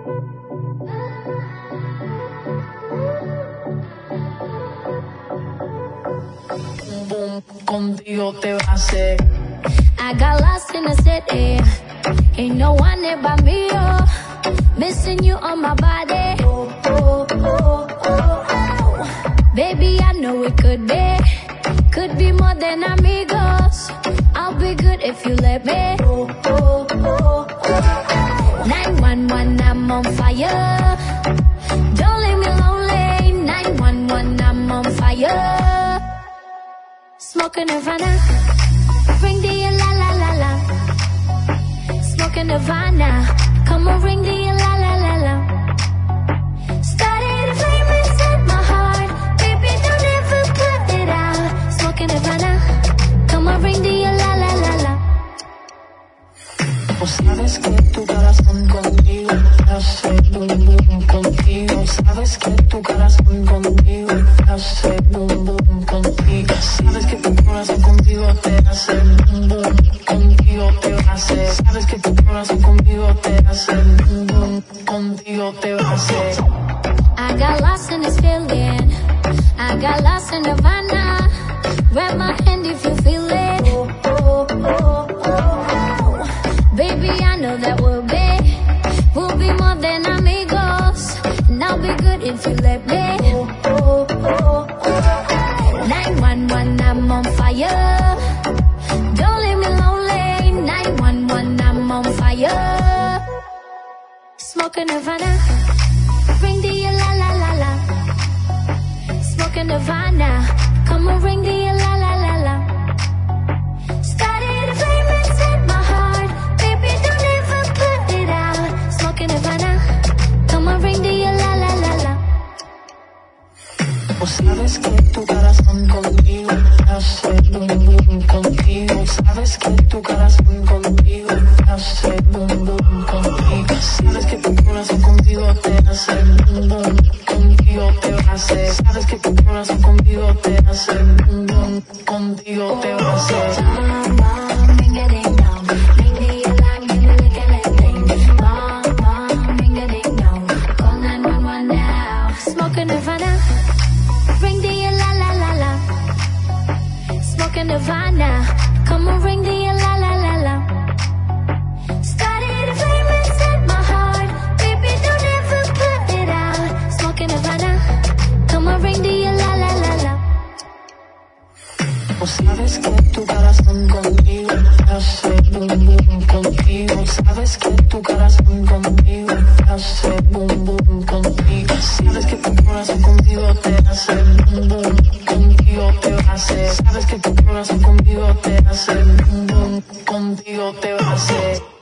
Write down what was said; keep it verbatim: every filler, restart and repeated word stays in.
Boom, contigo te va a hacer. I got lost in the city. Ain't no one there but me, oh. Missing you on my body. Oh, oh, oh, oh, oh. Baby, I know it could be. Could be more than amigos. I'll be good if you let me. Oh, oh, oh, oh. nine one one, I'm on fire. Don't leave me lonely. nine one one, I'm on fire. Smoking Nirvana. Ring the la la la la. Smoking Nirvana. Come on, ring the la la la la. Started a flame inside my heart. Baby, don't ever put it out. Smoking Nirvana. Come on, ring the la la la la. Pues sabes que tu corazón conmigo hace boom boom contigo. Sabes que tu corazón conmigo hace boom boom contigo. Sabes que tu corazón contigo te hace boom boom contigo te va a hacer. Sabes que tu corazón conmigo te hace boom boom contigo te va a hacer. I got lost in this feeling. I got lost in Nirvana. Grab my hand if you feel it. Oh, oh, oh, oh, oh. Baby, I know that we'll be, we'll be more than amigos. And I'll be good if you let me. Oh, oh, oh, oh. nine one one, I'm on fire. Don't leave me lonely. nine one one, I'm on fire. Smoking Nirvana. Ring the la la la la. Smoking Nirvana. Come on, ring the la la la la. Started a flame inside my heart. Baby, don't ever put it out. Smoking Nirvana. Come on, ring the la la la la. Pues sabes que tu corazón conmigo hace boom boom contigo. Sabes que tu corazón conmigo hace boom boom contigo. Sabes que tu corazón contigo te hace boom boom contigo te va a hacer. Sabes que tu corazón contigo te hace boom boom contigo te va a hacer. Smoking Nirvana. Ring the la la la la. Smoking Nirvana. Come on, ring the la la la la. Started a flame inside my heart. Baby, don't ever put it out. Smoking Nirvana. Come on, ring the la la la la. Pues sabes que tu corazón conmigo hace boom boom contigo. Sabes que tu corazón conmigo hace boom boom contigo. Sabes que tu corazón contigo te hace boom boom contigo te va a hacer. Sabes que tu corazón contigo te hace boom boom contigo te va a hacer.